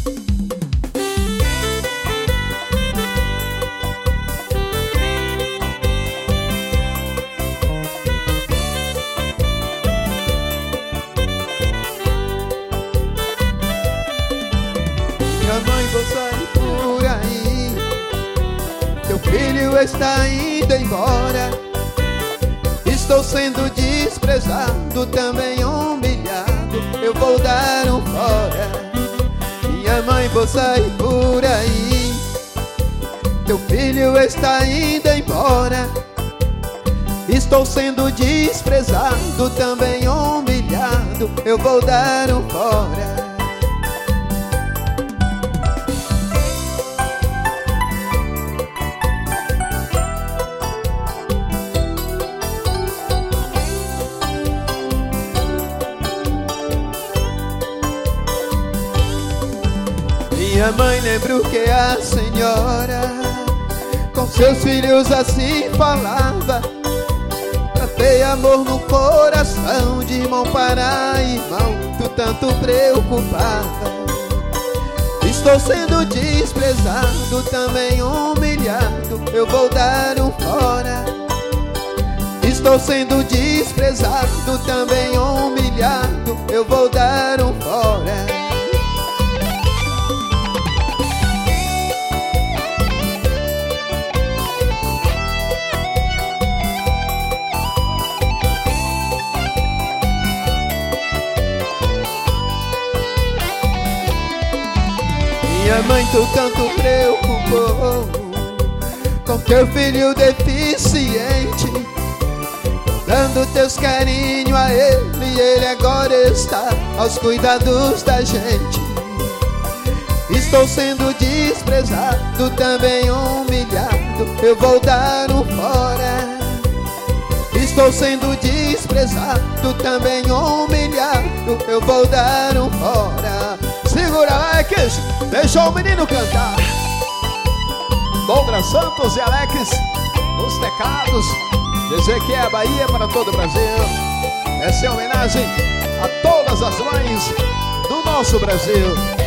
Minha mãe, vou sair por aí, teu filho está indo embora. Estou sendo desprezado, também humilhado, eu vou dar um fora. Minha mãe, vou sair por aí, teu filho está indo embora. Estou sendo desprezado, também humilhado, eu vou dar um fora. Minha mãe, lembro que a senhora com seus filhos assim falava, pra ter amor no coração, de irmão para irmão, tu tanto preocupava. Estou sendo desprezado, também humilhado, eu vou dar um fora. Estou sendo desprezado, também humilhado, eu vou dar um fora. Minha mãe, tu tanto preocupou com teu filho deficiente, dando teus carinhos a ele, e ele agora está aos cuidados da gente. Estou sendo desprezado, também humilhado, eu vou dar um fora. Estou sendo desprezado, também humilhado, eu vou dar um fora. Segura, Alex, deixa o menino cantar. Douglas Santos e Alex, os teclados. Dizer que é a Bahia para todo o Brasil. Essa é a homenagem a todas as mães do nosso Brasil.